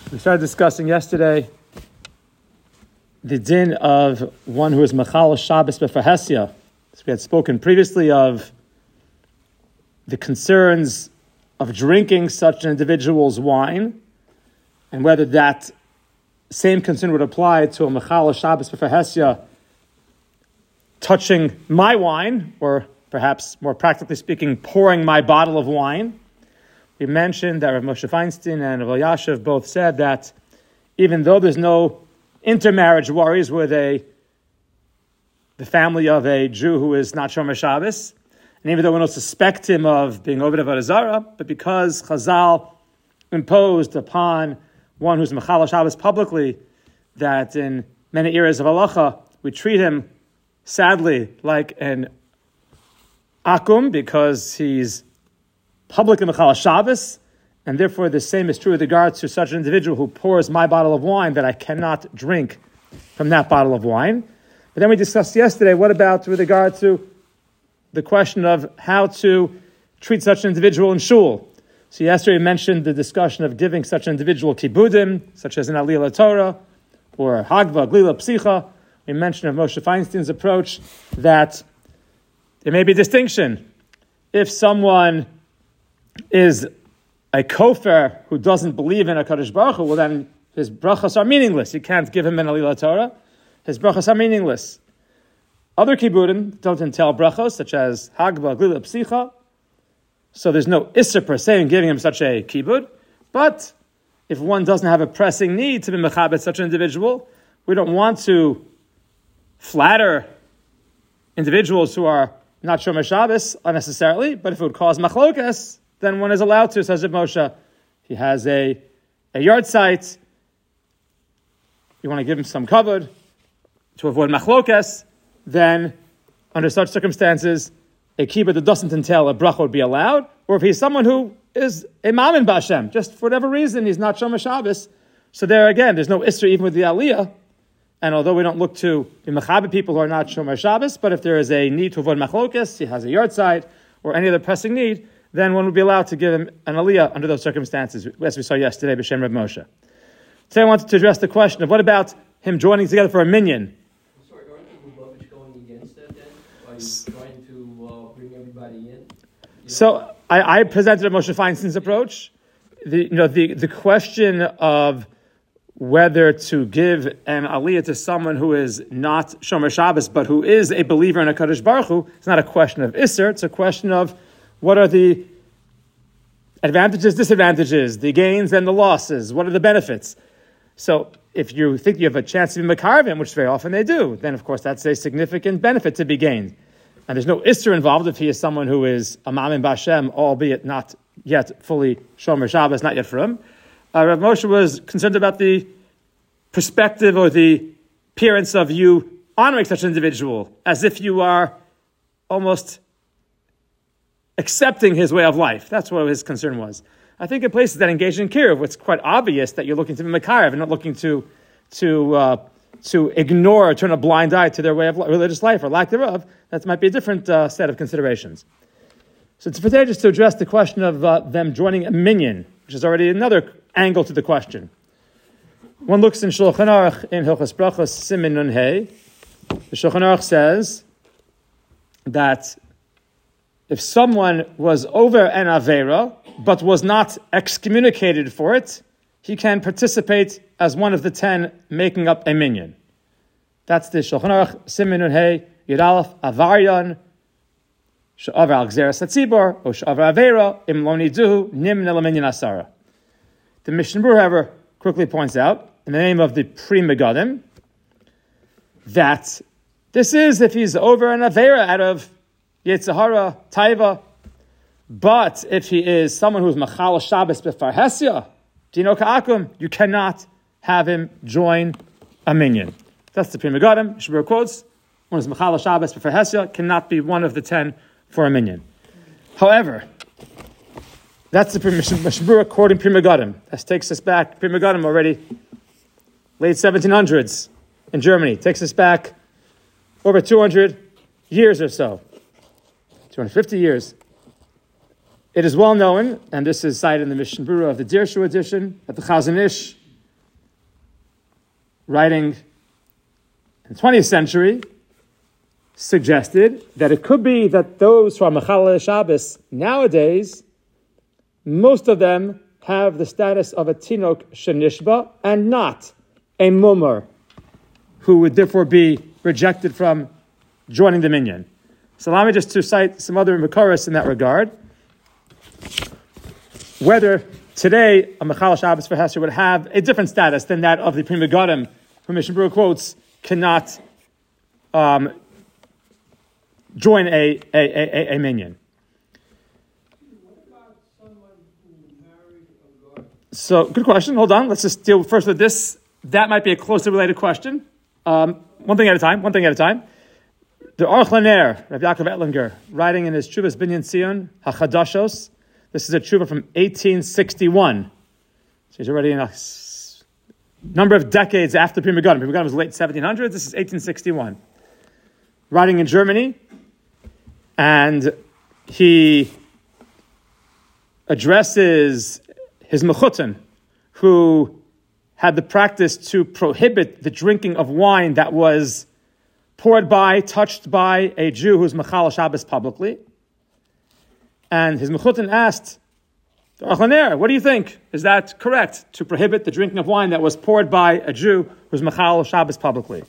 We started discussing yesterday the din of one who is machal Shabbos b'farhesya. So we had spoken previously of the concerns of drinking such an individual's wine and whether that same concern would apply to a machal Shabbos b'farhesya touching my wine, or perhaps more practically speaking, pouring my bottle of wine. We mentioned that Rav Moshe Feinstein and Rav Elyashiv both said that even though there's no intermarriage worries with the family of a Jew who is not Shomer Shabbos, and even though we don't suspect him of being Oved Avodah Zarah, but because Chazal imposed upon one who's Mechal Shabbos publicly that in many areas of halacha we treat him sadly like an akum because he's public in Mechal Shabbos, and therefore the same is true with regard to such an individual who pours my bottle of wine that I cannot drink from that bottle of wine. But then we discussed yesterday, what about with regard to the question of how to treat such an individual in shul? So yesterday we mentioned the discussion of giving such an individual kibudim, such as an Aliyah Torah, or Hagva, Glila, Psicha. We mentioned of Moshe Feinstein's approach that there may be a distinction. If someone is a kofar who doesn't believe in HaKadosh Baruch Hu, well then his brachas are meaningless. You can't give him an Aliyah Torah. His brachas are meaningless. Other kibudim don't entail brachos, such as Hagba, Glila, Psicha. So there's no isser per se in giving him such a kibud. But if one doesn't have a pressing need to be mechabed such an individual, we don't want to flatter individuals who are not Shomer Shabbos unnecessarily, but if it would cause machlokas, then one is allowed to, says Rav Moshe. He has a yard site. You want to give him some kavod to avoid machlokas, then under such circumstances, a kibbutz that doesn't entail a bracha would be allowed. Or if he's someone who is a mammon b'Hashem, just for whatever reason, he's not Shomer Shabbos. So there again, there's no isser even with the aliyah. And although we don't look to be mechaber people who are not Shomer Shabbos, but if there is a need to avoid machlokas, he has a yard site, or any other pressing need, then one would be allowed to give him an aliyah under those circumstances, as we saw yesterday, b'Shem Rav Moshe. Today I wanted to address the question of what about him joining together for a minyan? Sorry, aren't the Lubavitch going against that then? Are you trying to bring everybody in? So I presented Moshe Feinstein's approach. The question of whether to give an aliyah to someone who is not Shomer Shabbos, but who is a believer in HaKadosh Baruch Hu, it's not a question of isser, it's a question of what are the advantages, disadvantages, the gains and the losses? What are the benefits? So if you think you have a chance to be Makarvim, which very often they do, then of course that's a significant benefit to be gained. And there's no Isser involved if he is someone who is a Mammon B'Hashem, albeit not yet fully Shomer Shabbos, not yet for him. Rav Moshe was concerned about the perspective or the appearance of you honoring such an individual, as if you are almost accepting his way of life. That's what his concern was. I think in places that engage in kiruv, it's quite obvious that you're looking to be makarev and not looking to ignore or turn a blind eye to their way of religious life or lack thereof. That might be a different set of considerations. So for today, just to address the question of them joining a minyan, which is already another angle to the question. One looks in Shulchan Aruch in Hilchos Brachos Simin Nun Hey. The Shulchan Aruch says that if someone was over an Aveira, but was not excommunicated for it, he can participate as one of the 10 making up a minyan. That's the Shulchan Aruch, Simin Nun Hey, Yud Aleph, Avaryan, She'avar al Gzeras HaTzibor, or She'avar Aveira, Im Lo Niduhu, Nim Nelaminyan Asara. The Mishnah Berurah, however, quickly points out, in the name of the Pri Megadim, that this is if he's over an Aveira out of Yetzirah, Taiva, but if he is someone who's Machal Shabbos b'farhesya, Dino Ka'akum, you cannot have him join a minyan. That's the Pri Megadim. Shibur quotes, one is Machal Shabbos b'farhesya, cannot be one of the 10 for a minyan. However, that's the Mishnah Berurah quoting Pri Megadim. That takes us back, Pri Megadim already, late 1700s in Germany, takes us back over 200 years or so. 250 years. It is well known, and this is cited in the Mishnah Berurah of the Dirshu edition, that the Chazon Ish writing in the 20th century, suggested that it could be that those who are Mechalel Shabbos nowadays, most of them have the status of a Tinok Shenishba and not a Mumar, who would therefore be rejected from joining the minyan. So allow me just to cite some other Mekaros in that regard. Whether today a Mechalel Shabbos for Hesher would have a different status than that of the Pri Megadim, who Mishnah Berurah quotes, cannot join a minyan. So, good question. Hold on. Let's just deal first with this. That might be a closely related question. One thing at a time. The Aruch LaNer, Rabbi Yaakov Ettlinger, writing in his Tshuvas Binyan Tzion, HaChadashos. This is a tshuva from 1861. So he's already in a number of decades after Pri Megadim. Pri Megadim was late 1700s. This is 1861. Writing in Germany. And he addresses his mechutin, who had the practice to prohibit the drinking of wine that was touched by a Jew who's Mechalel Shabbos publicly. And his mechutin asked, Aruch LaNer, what do you think? Is that correct, to prohibit the drinking of wine that was poured by a Jew who's Mechalel Shabbos publicly?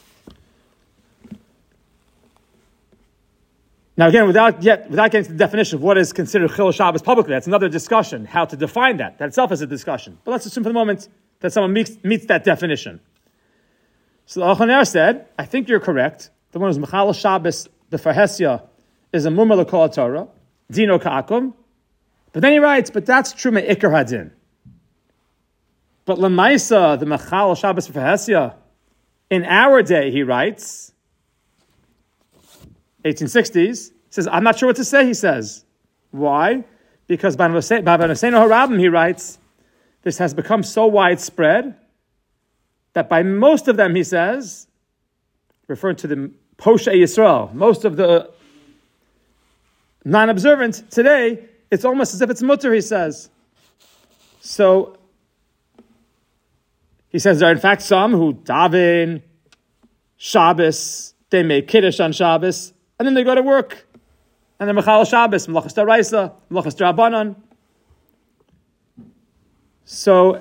Now again, without getting to the definition of what is considered Chilul Shabbos publicly, that's another discussion, how to define that. That itself is a discussion. But let's assume for the moment that someone meets that definition. So the Aruch LaNer said, I think you're correct. The one who's Mechalel Shabbos, the Farhesia, is a Mumar L'Kol Torah, Dino Ka'akum. But then he writes, but that's true Me'ikar Hadin. But L'maisa, the Mechalel Shabbos Farhesia, in our day, he writes, 1860s, says, I'm not sure what to say, he says. Why? Because by Noseinu Harabim, he writes, this has become so widespread that by most of them, he says, referring to the Poshei Yisrael, most of the non-observant today, it's almost as if it's mutter, he says. So, he says there are in fact some who daven Shabbos, they make Kiddush on Shabbos, and then they go to work. And they're Mechalel Shabbos, Melachas D'Oraisa, Melachas D'Rabbanan. So,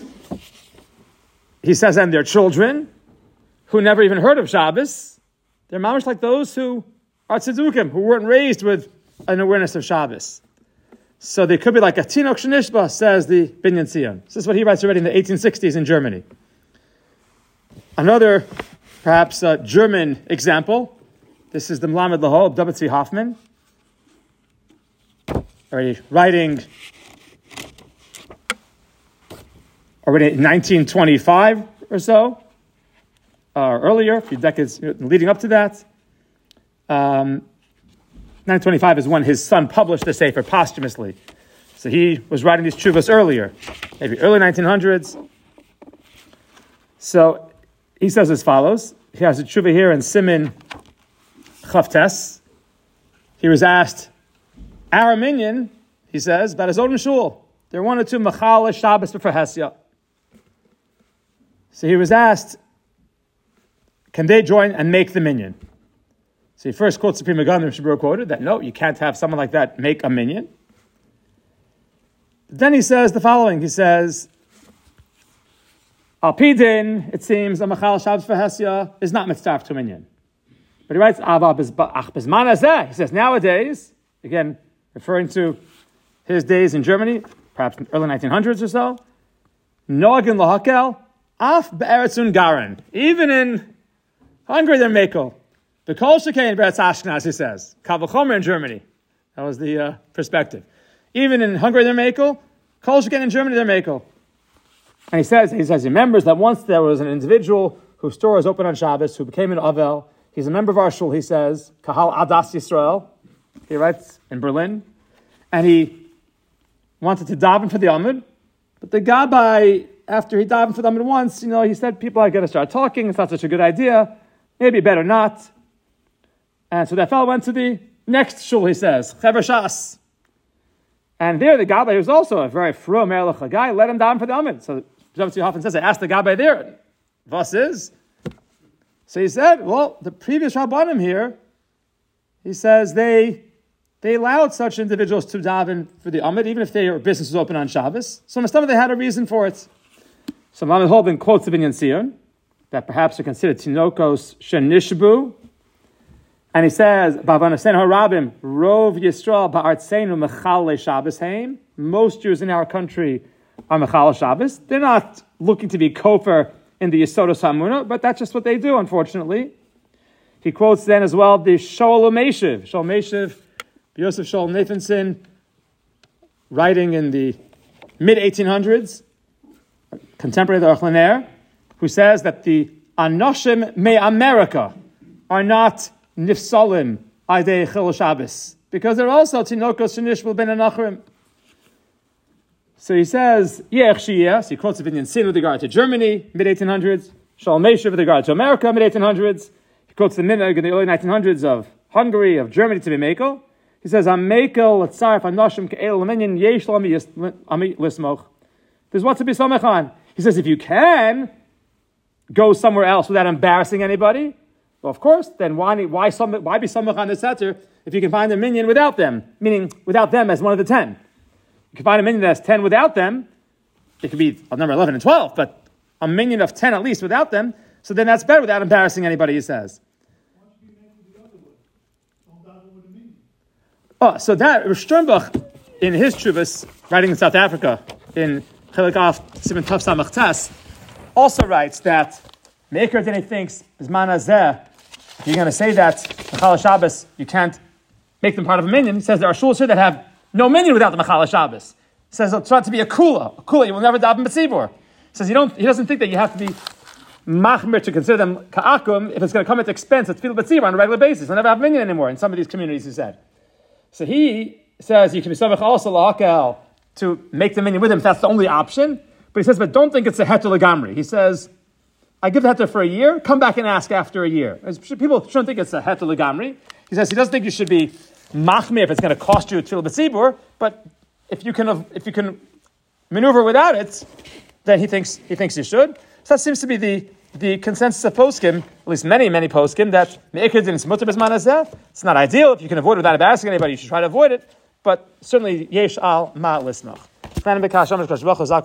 he says, and their children, who never even heard of Shabbos, they're mamish like those who are tzedukim, who weren't raised with an awareness of Shabbos. So they could be like a Tinok Shenishba, says the Binyan Tzion. This is what he writes already in the 1860s in Germany. Another, perhaps, German example. This is the Mlamed Laho of W. Tzvi Hoffman, already writing already in 1925 or so, earlier, a few decades leading up to that. 1925 is when his son published the Sefer posthumously. So he was writing these tshuvas earlier, maybe early 1900s. So he says as follows. He has a tshuva here in Siman Chavtes. He was asked, our minyan, he says, about his own shul. There are one or two Mechalel Shabbos for Hesia. So he was asked, can they join and make the minyan? So he first quotes the Pri Megadim, Mishnah Berurah quoted, that no, you can't have someone like that make a minyan. Then he says the following. He says, Al Pidin, it seems, a Mechalel Shabbos for Hesia is not mitzvah to minyan. But he writes, he says, nowadays, again, referring to his days in Germany, perhaps in the early 1900s or so, Noagin Lahakel, Af Be'eretz Ungaran, even in Hungary, they're Mekel. The Kol Shekei in Beretz Ashkenaz, he says, Kal V'chomer in Germany. That was the perspective. Even in Hungary, they're Mekel. Kol Shekei in Germany, they're Mekel. And he says, he remembers that once there was an individual whose store was open on Shabbos, who became an Avel. He's a member of our shul, he says, Kahal Adas Yisrael. He writes in Berlin. And he wanted to daven for the Amud. But the Gabbai, after he davened for the Amud once, he said, people are going to start talking. It's not such a good idea. Maybe better not. And so that fellow went to the next shul, he says, Chever Shas. And there the Gabbai, who's also a very frum Erlich guy, let him daven for the Amud. So Tzvi Hoffman says, I asked the Gabbai there, Was is? So he said, well, the previous Rabbanim here, he says they allowed such individuals to daven for the Amid, even if their business was open on Shabbos. So Mustama, they had a reason for it. So Mohammed Holben quotes the Binyan Sion, that perhaps are considered Tinokos Shenishbu. And he says, Bavanasen Harabim, Rov Yisrael Ba'artseinu Mechal Shabbos Haim. Most Jews in our country are Mechal Shabbos. They're not looking to be kofar in the Yisodos HaEmunah, but that's just what they do, unfortunately. He quotes then as well the Shoel Meshiv. Shoel Meshiv, Yosef Shoel Nathanson, writing in the mid-1800s, contemporary of the Aruch LaNer, who says that the Anoshim Me America are not Nifsalim Aidei Chil Shabbos, because they're also Tinokos Shenishbul Ben Anachrim. So he says, he quotes the Binyan Sin with regard to Germany, mid-1800s, Shoel Meshiv with regard to America, mid-1800s. He quotes the Minhag in the early 1900s of Hungary, of Germany to be Mekel. He says, Amekel Latzarif Anoshim Ke'el Laminyan Yesh Lami Lismoch. There's what to be Samech on. He says, if you can go somewhere else without embarrassing anybody, well, of course, then why be Samech on the Setter if you can find a minion without them, meaning without them as one of the 10. You can find a minion that's 10 without them. It could be a number 11 and 12, but a minion of 10 at least without them. So then that's better without embarrassing anybody, he says. So that Rosh Sternbuch, in his Chuvas, writing in South Africa, in Chelik Af Siman Tav Samach Tes, also writes that Meikar Dini thinks, Bisman Hazeh, if you're going to say that Mechal Shabbos, you can't make them part of a minion. He says there are shuls here that have no minion without the Mechal Shabbos. He says it's not to be a kula you will never daven b'tzibur. He says he doesn't think that you have to be machmir to consider them ka'akum if it's going to come at the expense of tefillah b'tzibur on a regular basis. They'll never have minion anymore in some of these communities, he said. So he says you can be samech also la'akel to make the minion with him if that's the only option. But he says, but don't think it's a heter legamri. He says, I give the heter for a year, come back and ask after a year. People shouldn't think it's a heter legamri. He says he doesn't think you should be machmir if it's going to cost you a tefillah b'tzibur, but if you can maneuver without it, then he thinks you should. So that seems to be the consensus of poskim, at least many poskim, that it's not ideal. If you can avoid it without embarrassing anybody, you should try to avoid it. But certainly yesh al ma lisnach.